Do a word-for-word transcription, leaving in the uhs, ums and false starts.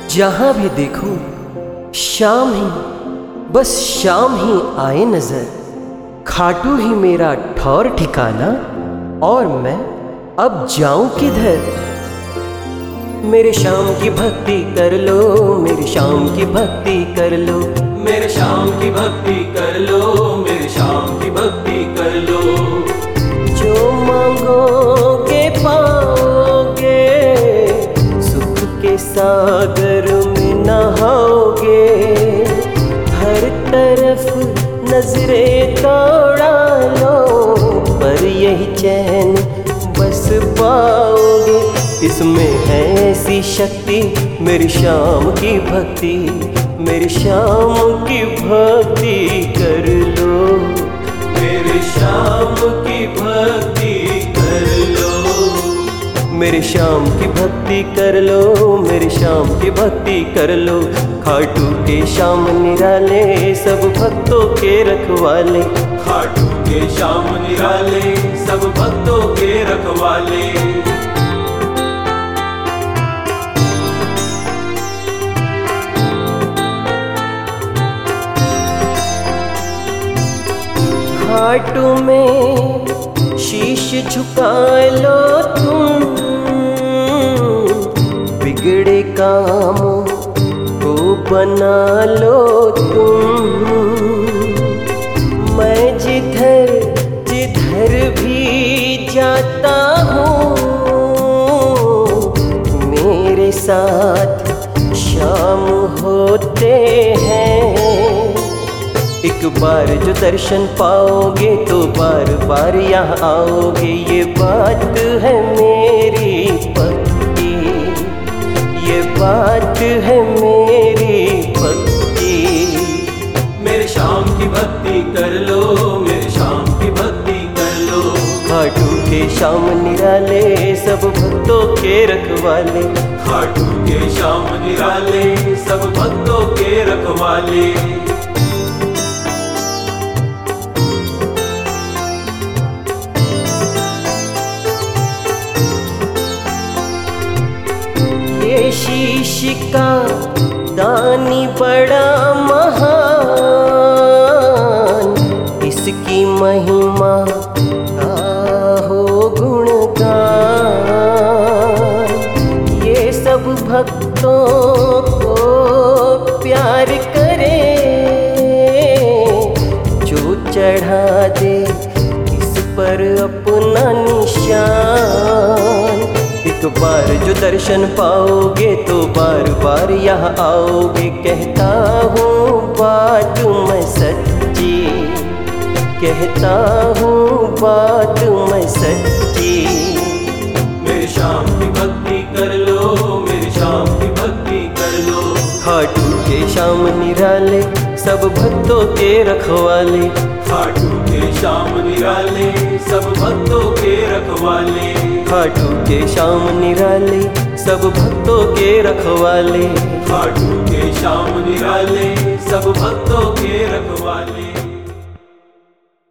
जहाँ भी देखो शाम ही, बस शाम ही आए नजर। खाटू ही मेरा ठौर ठिकाना, और मैं अब जाऊं किधर। मेरे शाम की भक्ति कर लो, मेरे शाम की भक्ति कर लो, मेरे शाम की भक्ति कर लो, मेरे शाम की भक्ति कर लो। जो मांगोगे पाओगे, सुख के सागर में नहाओगे। हर तरफ नजरें दौड़ा लो, पर यही चैन बस पाओगे। इसमें है ऐसी शक्ति, मेरी शाम की भक्ति, मेरी शाम की भक्ति कर लो, मेरे शाम की भक्ति कर लो। मेरे शाम की भक्ति कर लो, मेरी शाम की भक्ति कर लो। खाटू के श्याम निराले, सब भक्तों के रखवाले। खाटू के श्याम निराले, सब भक्तों के रखवाले। खाटू में शीश झुका लो तुम, बिगड़े कामों को बना लो तुम। मैं जिधर जिधर भी जाता हूँ, मेरे साथ शाम होते हैं। एक बार जो दर्शन पाओगे तो बार बार यहाँ आओगे। ये बात है मेरी पक्की, ये बात है मेरी पक्की। मेरे शाम की भक्ति कर लो, मेरे शाम की भक्ति कर लो। खाटू के श्याम निराले, सब भक्तों के रखवाले। खाटू के श्याम निराले, सब भक्तों के रखवाले। ये शीश का दानी बड़ा महान, इसकी महिमा हो गुणगान। ये सब भक्तों को प्यार करे, जो चढ़ा दे इस पर अपना निशान। एक बार जो दर्शन पाओगे तो बार बार यहाँ आओगे। कहता हूँ बात मैं सच्ची, कहता हूँ बात मैं सच्ची। मेरी शाम की भक्ति कर लो, मेरी शाम की भक्ति कर लो। खाटू के श्याम निराले, सब भक्तों के रखवाले। खाटू के श्याम निराले, सब भक्तों के रखवाले। खाटू के श्याम निराले, सब भक्तों के रखवाले। खाटू के श्याम निराले, सब भक्तों के रखवाले।